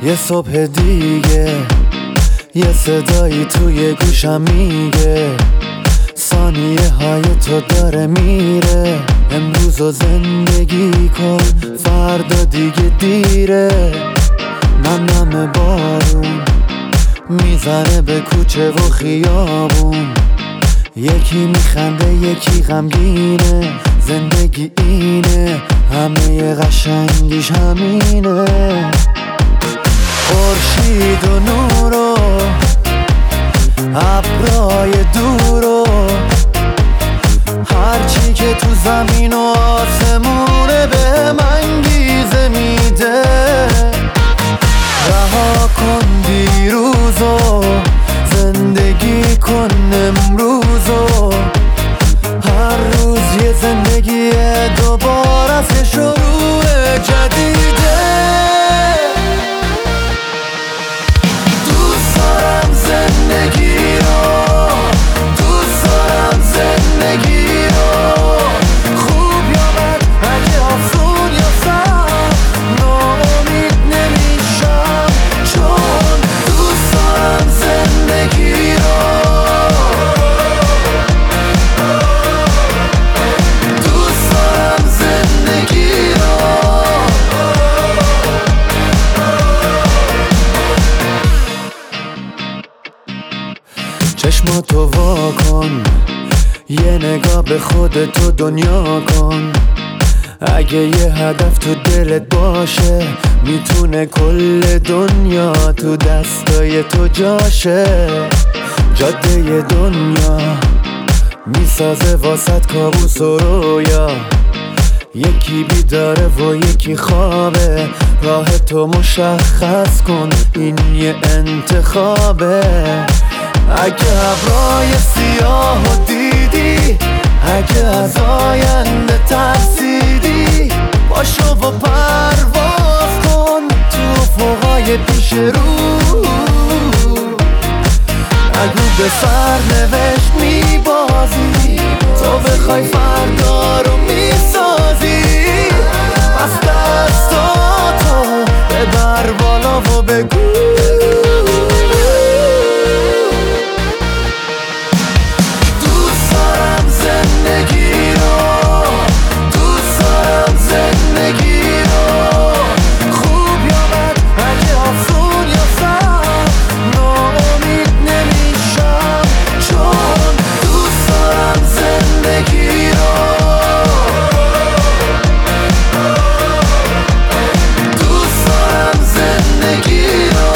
یه صبح دیگه یه صدایی توی گوشم میگه ثانیه های تو داره میره. امروز زندگی کن فردا دیگه دیره. نم بارون میزنه به کوچه و خیابون، یکی میخنده یکی غمگینه. زندگی اینه، همه قشنگیش همینه. خورشید و نور و ابرای دور و هرچی که تو زمین و آسمونه به من انگیزه میده. رها کن دیروزو، زندگی کن امروزو. هر روز یه زندگی دوباره از یه شروع جدیده. دوست دارم زندگی رو، دوست دارم زندگی رو. خوب یا بد، اگه آسون یا سخت، ناامید نمیشم چون دوست دارم زندگی رو. دوست دارم زندگی رو. چشماتو وا کن، یه نگاه به خودتو دنیا کن. اگه یه هدف تو دلت باشه، میتونه کل دنیا تو دستای تو جاشه. جاده دنیا میسازه واسط کابوس و رویا، یکی بیداره و یکی خوابه. راه تو مشخص کن، این یه انتخابه. اگه ابرای سیاهو دیدی، اگه از آینده ترسیدی، باشو و پرواز کن تو افقای پیش رو. اگه به سرنوشت میبازی، تو بخوای فردا رو میسازی. از دستاتو ببر بالا و بگو دوست دارم زندگی رو، دوست دارم زندگی رو. خوب یا بد، اگه آسون یا سخت، ناامید نمیشم چون دوست دارم زندگی رو. دوست دارم زندگی رو.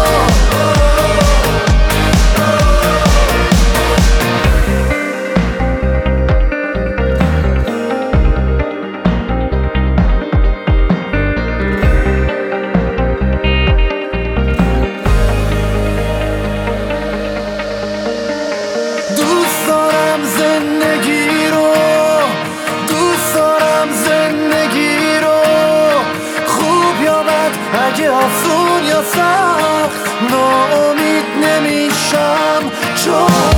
دوست دارم زندگی رو، دوست دارم زندگی رو. خوب یا بد، اگه آسون یا سخت، ناامید نمیشم چون